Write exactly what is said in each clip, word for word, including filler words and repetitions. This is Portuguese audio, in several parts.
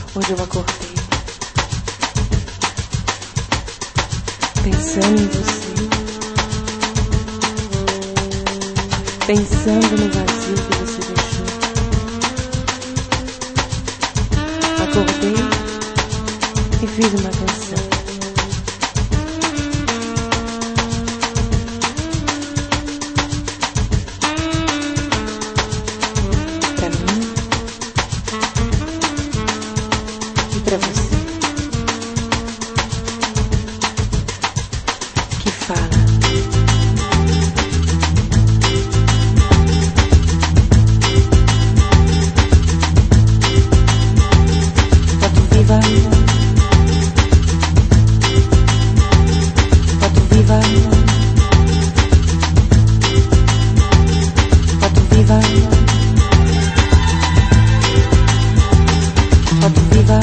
Hoje eu acordei pensando em você, pensando no vazio que você deixou. Acordei e fiz uma canção. Pra mim e pra você, que fala. Foto viva, foto viva, foto viva, foto viva.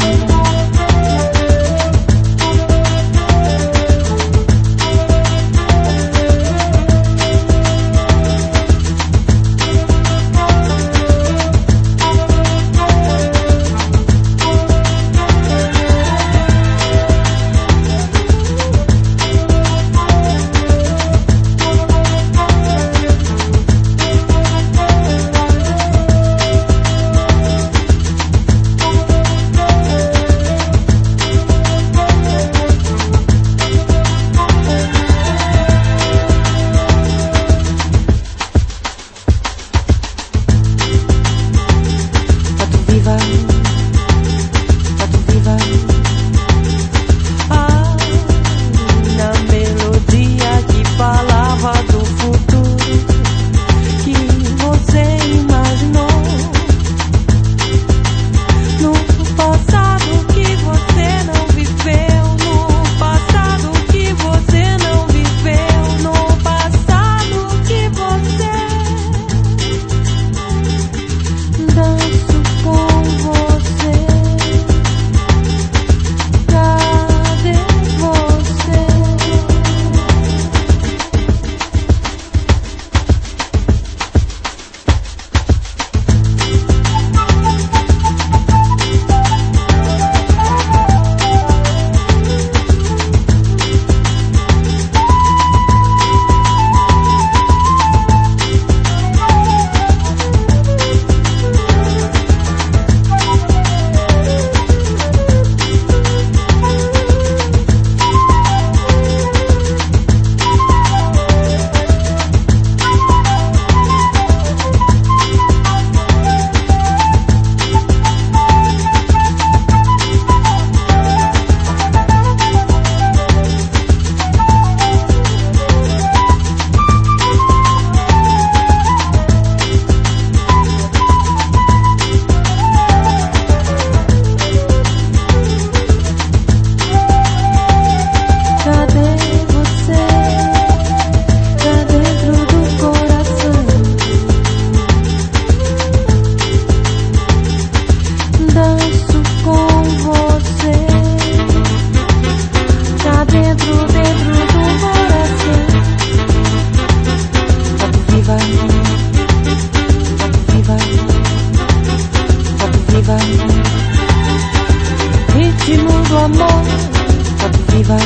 Ritmo do amor, foto viva,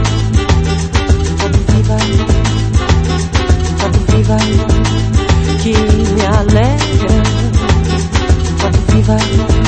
foto viva, foto viva, que me alegra, foto viva.